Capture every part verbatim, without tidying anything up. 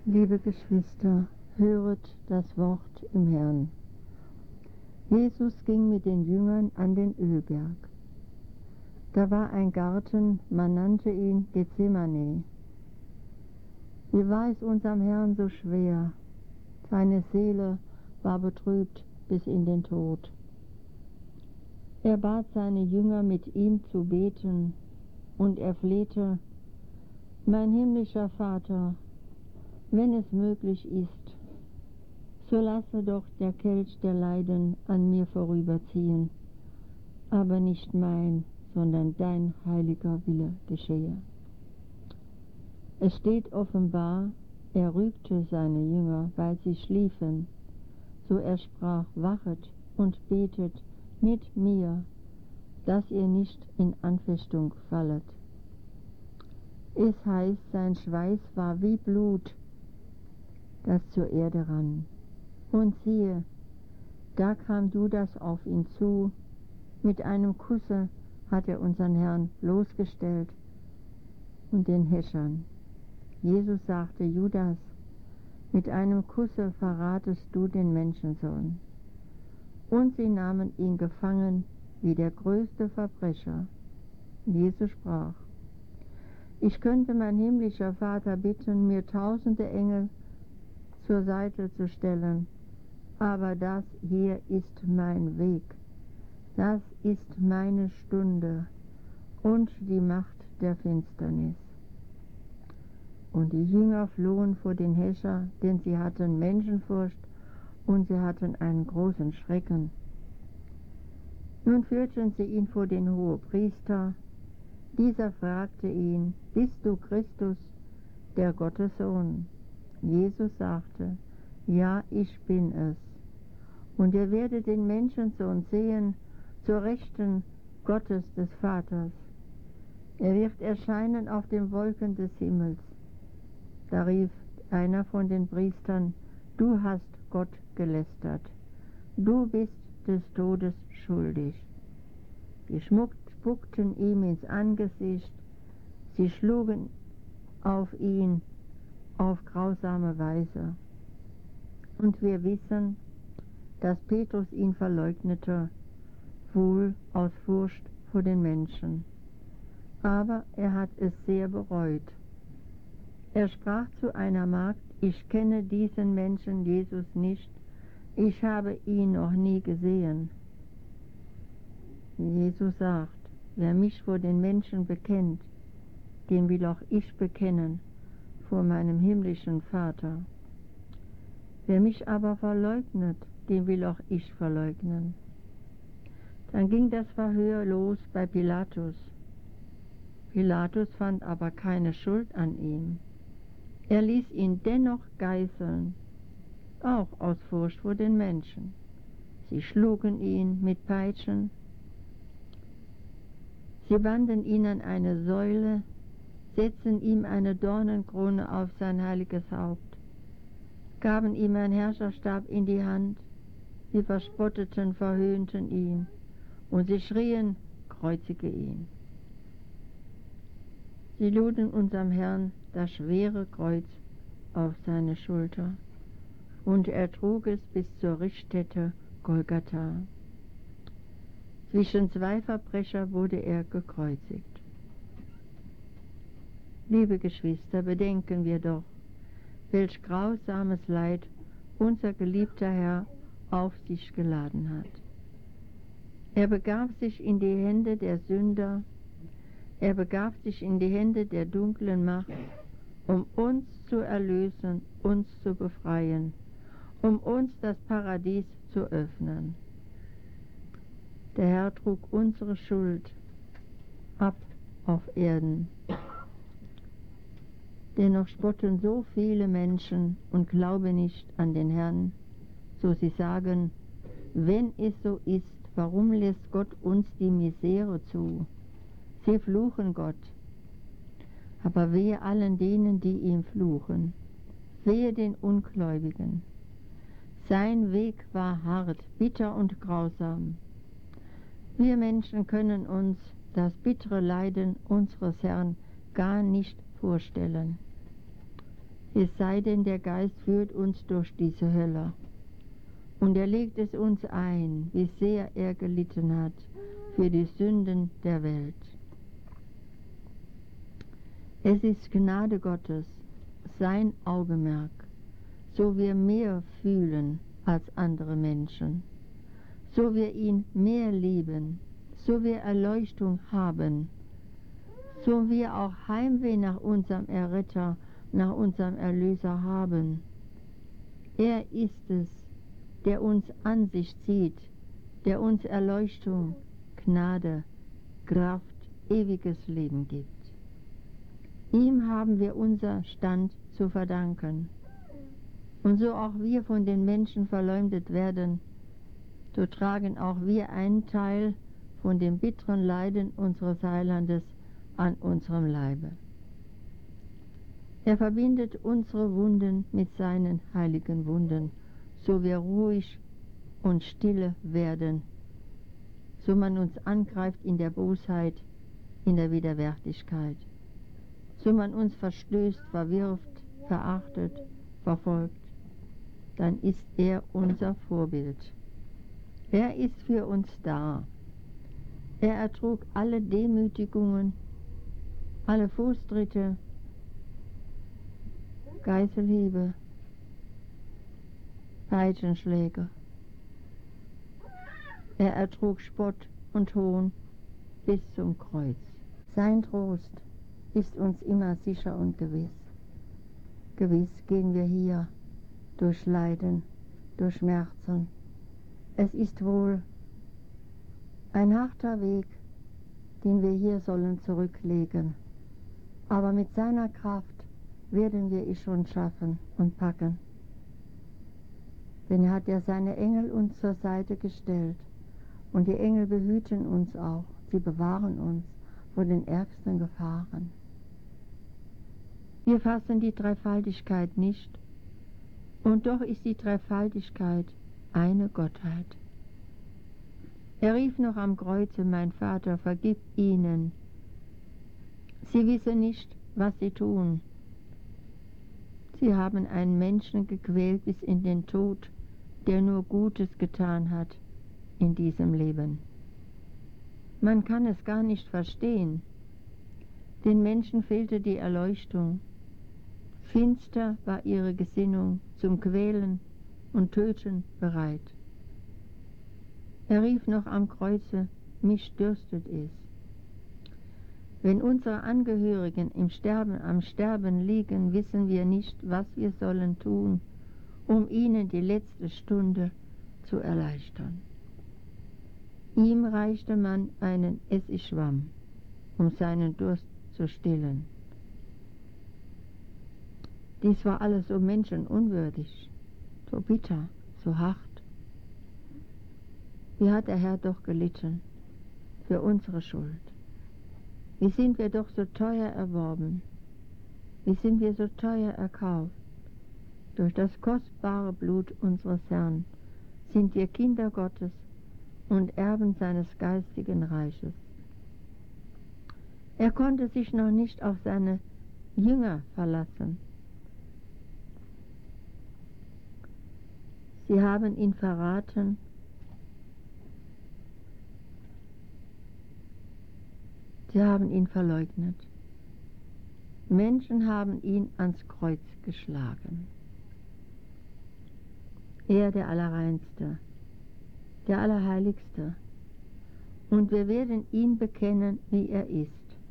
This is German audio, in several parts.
Liebe Geschwister, höret das Wort im Herrn. Jesus ging mit den Jüngern an den Ölberg. Da war ein Garten, man nannte ihn Gethsemane. Wie war es unserem Herrn so schwer, seine Seele war betrübt bis in den Tod. Er bat seine Jünger, mit ihm zu beten, und er flehte: Mein himmlischer Vater, wenn es möglich ist, so lasse doch der Kelch der Leiden an mir vorüberziehen, aber nicht mein, sondern dein heiliger Wille geschehe. Es steht offenbar, er rügte seine Jünger, weil sie schliefen. So er sprach: Wachet und betet mit mir, dass ihr nicht in Anfechtung fallet. Es heißt, sein Schweiß war wie Blut, das zur Erde rann. Und siehe, da kam Judas auf ihn zu, mit einem Kusse hat er unseren Herrn bloßgestellt und den Häschern. Jesus sagte: Judas, mit einem Kusse verratest du den Menschensohn. Und sie nahmen ihn gefangen wie der größte Verbrecher. Jesus sprach: Ich könnte mein himmlischer Vater bitten, mir tausende Engel zur Seite zu stellen, aber das hier ist mein Weg, das ist meine Stunde und die Macht der Finsternis. Und die Jünger flohen vor den Häscher, denn sie hatten Menschenfurcht und sie hatten einen großen Schrecken. Nun führten sie ihn vor den Hohepriester. Dieser fragte ihn: Bist du Christus, der Gottessohn? Jesus sagte: Ja, ich bin es. Und ihr werdet den Menschensohn sehen, zur Rechten Gottes des Vaters. Er wird erscheinen auf den Wolken des Himmels. Da rief einer von den Priestern: Du hast Gott gelästert. Du bist des Todes schuldig. Sie spuckten ihm ins Angesicht, sie schlugen auf ihn auf grausame Weise. Und wir wissen, dass Petrus ihn verleugnete, wohl aus Furcht vor den Menschen. Aber er hat es sehr bereut. Er sprach zu einer Magd: Ich kenne diesen Menschen Jesus nicht, ich habe ihn noch nie gesehen. Jesus sagt: Wer mich vor den Menschen bekennt, den will auch ich bekennen vor meinem himmlischen Vater. Wer mich aber verleugnet, den will auch ich verleugnen. Dann ging das Verhör los bei Pilatus. Pilatus fand aber keine Schuld an ihm. Er ließ ihn dennoch geißeln, auch aus Furcht vor den Menschen. Sie schlugen ihn mit Peitschen, sie banden ihn an eine Säule, setzten ihm eine Dornenkrone auf sein heiliges Haupt, gaben ihm einen Herrscherstab in die Hand, sie verspotteten, verhöhnten ihn, und sie schrien: Kreuzige ihn. Sie luden unserem Herrn das schwere Kreuz auf seine Schulter, und er trug es bis zur Richtstätte Golgatha. Zwischen zwei Verbrecher wurde er gekreuzigt. Liebe Geschwister, bedenken wir doch, welch grausames Leid unser geliebter Herr auf sich geladen hat. Er begab sich in die Hände der Sünder, er begab sich in die Hände der dunklen Macht, um uns zu erlösen, uns zu befreien, um uns das Paradies zu öffnen. Der Herr trug unsere Schuld ab auf Erden. Dennoch spotten so viele Menschen und glauben nicht an den Herrn, so sie sagen: Wenn es so ist, warum lässt Gott uns die Misere zu? Sie fluchen Gott. Aber wehe allen denen, die ihm fluchen, wehe den Ungläubigen. Sein Weg war hart, bitter und grausam. Wir Menschen können uns das bittere Leiden unseres Herrn gar nicht vorstellen. Es sei denn, der Geist führt uns durch diese Hölle. Und er legt es uns ein, wie sehr er gelitten hat für die Sünden der Welt. Es ist Gnade Gottes, sein Augenmerk, so wir mehr fühlen als andere Menschen, so wir ihn mehr lieben, so wir Erleuchtung haben, so wir auch Heimweh nach unserem Erretter, nach unserem Erlöser haben. Er ist es, der uns an sich zieht, der uns Erleuchtung, Gnade, Kraft, ewiges Leben gibt. Ihm haben wir unser Stand zu verdanken. Und so auch wir von den Menschen verleumdet werden, so tragen auch wir einen Teil von dem bitteren Leiden unseres Heilandes an unserem Leibe. Er verbindet unsere Wunden mit seinen heiligen Wunden, so wir ruhig und stille werden, so man uns angreift in der Bosheit, in der Widerwärtigkeit, so man uns verstößt, verwirft, verachtet, verfolgt, dann ist er unser Vorbild. Er ist für uns da. Er ertrug alle Demütigungen, alle Fußtritte, Geißelhiebe, Peitschenschläge. Er ertrug Spott und Hohn bis zum Kreuz. Sein Trost ist uns immer sicher und gewiss. Gewiss gehen wir hier durch Leiden, durch Schmerzen. Es ist wohl ein harter Weg, den wir hier sollen zurücklegen. Aber mit seiner Kraft werden wir es schon schaffen und packen. Denn er hat ja seine Engel uns zur Seite gestellt. Und die Engel behüten uns auch. Sie bewahren uns vor den ärgsten Gefahren. Wir fassen die Dreifaltigkeit nicht. Und doch ist die Dreifaltigkeit eine Gottheit. Er rief noch am Kreuze, mein Vater, vergib ihnen. Sie wissen nicht, was sie tun. Sie haben einen Menschen gequält bis in den Tod, der nur Gutes getan hat in diesem Leben. Man kann es gar nicht verstehen. Den Menschen fehlte die Erleuchtung. Finster war ihre Gesinnung, zum Quälen und Töten bereit. Er rief noch am Kreuze, mich dürstet es. Wenn unsere Angehörigen im Sterben, am Sterben liegen, wissen wir nicht, was wir sollen tun, um ihnen die letzte Stunde zu erleichtern. Ihm reichte man einen Essigschwamm, um seinen Durst zu stillen. Dies war alles so menschenunwürdig, so bitter, so hart. Wie hat der Herr doch gelitten für unsere Schuld? Wie sind wir doch so teuer erworben? Wie sind wir so teuer erkauft? Durch das kostbare Blut unseres Herrn sind wir Kinder Gottes und Erben seines geistigen Reiches. Er konnte sich noch nicht auf seine Jünger verlassen. Sie haben ihn verraten. Sie haben ihn verleugnet. Menschen haben ihn ans Kreuz geschlagen. Er, der Allerreinste, der Allerheiligste. Und wir werden ihn bekennen, wie er ist.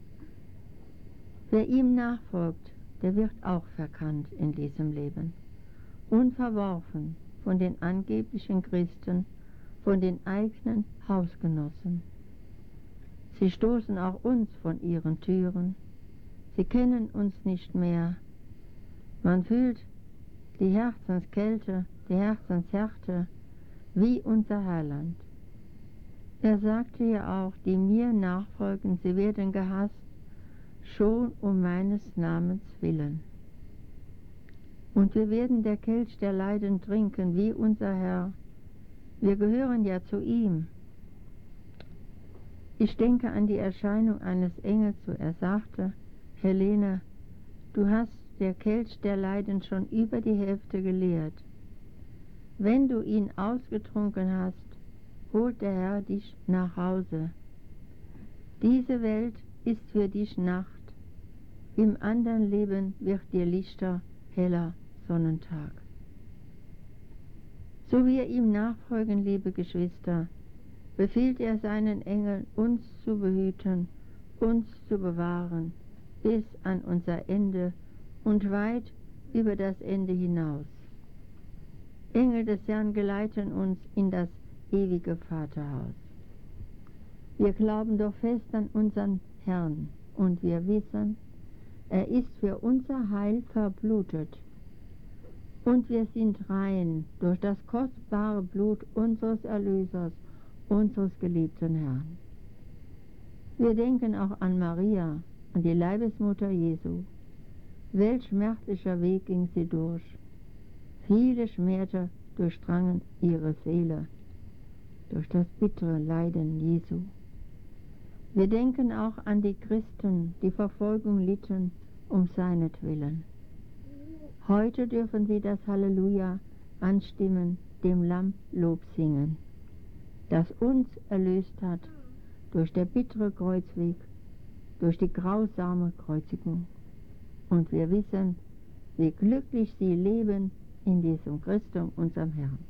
Wer ihm nachfolgt, der wird auch verkannt in diesem Leben und verworfen von den angeblichen Christen, von den eigenen Hausgenossen. Sie stoßen auch uns von ihren Türen. Sie kennen uns nicht mehr. Man fühlt die Herzenskälte, die Herzenshärte, wie unser Heiland. Er sagte ja auch, die mir nachfolgen, sie werden gehasst, schon um meines Namens willen. Und wir werden der Kelch der Leiden trinken, wie unser Herr. Wir gehören ja zu ihm. Ich denke an die Erscheinung eines Engels, so er sagte, Helene, du hast der Kelch der Leiden schon über die Hälfte geleert. Wenn du ihn ausgetrunken hast, holt der Herr dich nach Hause. Diese Welt ist für dich Nacht. Im anderen Leben wird dir lichter, heller Sonnentag. So wir ihm nachfolgen, liebe Geschwister, befiehlt er seinen Engeln, uns zu behüten, uns zu bewahren, bis an unser Ende und weit über das Ende hinaus. Engel des Herrn geleiten uns in das ewige Vaterhaus. Wir glauben doch fest an unseren Herrn und wir wissen, er ist für unser Heil verblutet. Und wir sind rein durch das kostbare Blut unseres Erlösers, unseres geliebten Herrn. Wir denken auch an Maria, an die Leibesmutter Jesu. Welch schmerzlicher Weg ging sie durch. Viele Schmerzen durchdrangen ihre Seele durch das bittere Leiden Jesu. Wir denken auch an die Christen, die Verfolgung litten um seinetwillen. Heute dürfen sie das Halleluja anstimmen, dem Lamm Lob singen, das uns erlöst hat durch der bittere Kreuzweg, durch die grausame Kreuzigung. Und wir wissen, wie glücklich sie leben in diesem Christum, unserem Herrn.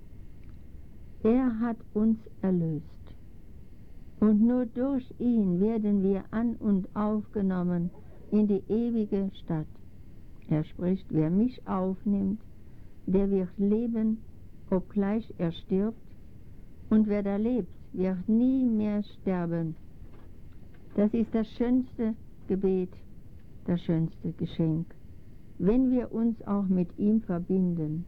Er hat uns erlöst. Und nur durch ihn werden wir an und aufgenommen in die ewige Stadt. Er spricht, wer mich aufnimmt, der wird leben, obgleich er stirbt. Und wer da lebt, wird nie mehr sterben. Das ist das schönste Gebet, das schönste Geschenk, wenn wir uns auch mit ihm verbinden,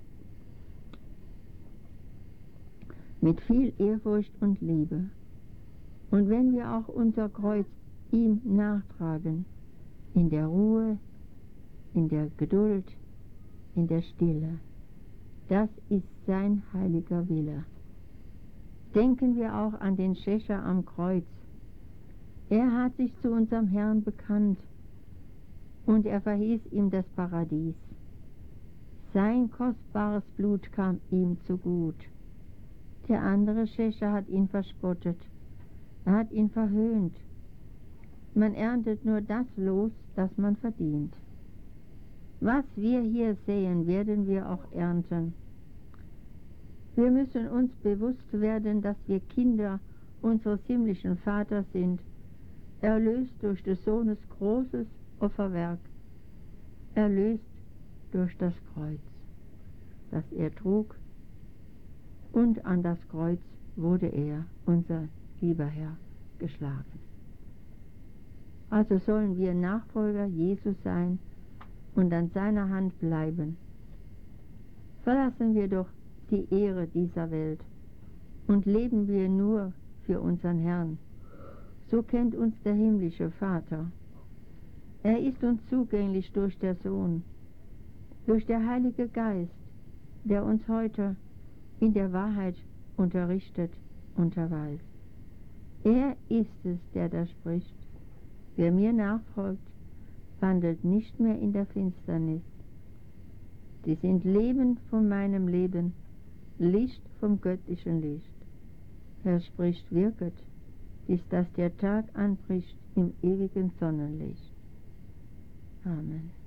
mit viel Ehrfurcht und Liebe. Und wenn wir auch unser Kreuz ihm nachtragen, in der Ruhe, in der Geduld, in der Stille, das ist sein heiliger Wille. Denken wir auch an den Schächer am Kreuz. Er hat sich zu unserem Herrn bekannt und er verhieß ihm das Paradies. Sein kostbares Blut kam ihm zu gut. Der andere Schächer hat ihn verspottet. Er hat ihn verhöhnt. Man erntet nur das Los, das man verdient. Was wir hier sehen, werden wir auch ernten. Wir müssen uns bewusst werden, dass wir Kinder unseres himmlischen Vaters sind, erlöst durch des Sohnes großes Opferwerk, erlöst durch das Kreuz, das er trug, und an das Kreuz wurde er, unser lieber Herr, geschlagen. Also sollen wir Nachfolger Jesus sein und an seiner Hand bleiben. Verlassen wir doch die Ehre dieser Welt und leben wir nur für unseren Herrn. So kennt uns der himmlische Vater. Er ist uns zugänglich durch den Sohn, durch den Heiligen Geist, der uns heute in der Wahrheit unterrichtet, unterweist. Er ist es, der da spricht. Wer mir nachfolgt, wandelt nicht mehr in der Finsternis. Sie sind Leben von meinem Leben, Licht vom göttlichen Licht. Er spricht, wirket, bis dass der Tag anbricht im ewigen Sonnenlicht. Amen.